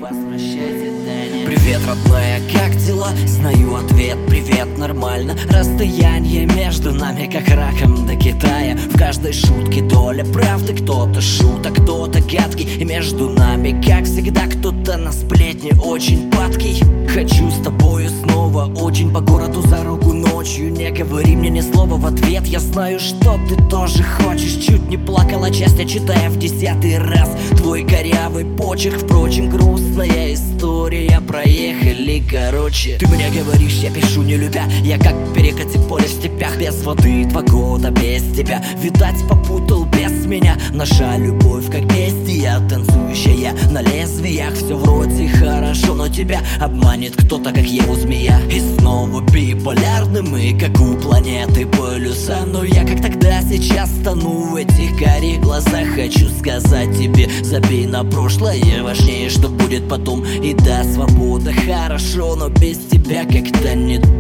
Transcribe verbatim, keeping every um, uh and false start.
возвращайся, Таня. Привет, родная, как дела? Знаю ответ, привет, нормально. Расстояние между нами как раком до Китая. В каждой шутке доля правды, кто-то шуток, кто-то гадкий. И между нами, как всегда, кто-то на сплетни очень падкий. Хочу с тобою снова очень по городу за руку ночью. Не говори мне ни слова в ответ, я знаю, что ты тоже хочешь. Чуть не плакала часто, читая в десятый раз твой корявый почерк. Впрочем, грустная история, проехали короче. Ты мне говоришь, я пишу не любя. Я как перекати поле в степях. Без воды два года без тебя. Видать, попутал без меня. Наша любовь как бестия, танцующая на лезвиях. Все вроде хорошо, но тебя обманет кто-то, как Еву змея. И снова биполярны мы, как у планеты полюса. Но я как тогда сейчас тону в этих карих глазах. Хочу сказать тебе, забей на прошлое, важнее, что будет потом. И да, свобода хорошо, но без тебя как-то не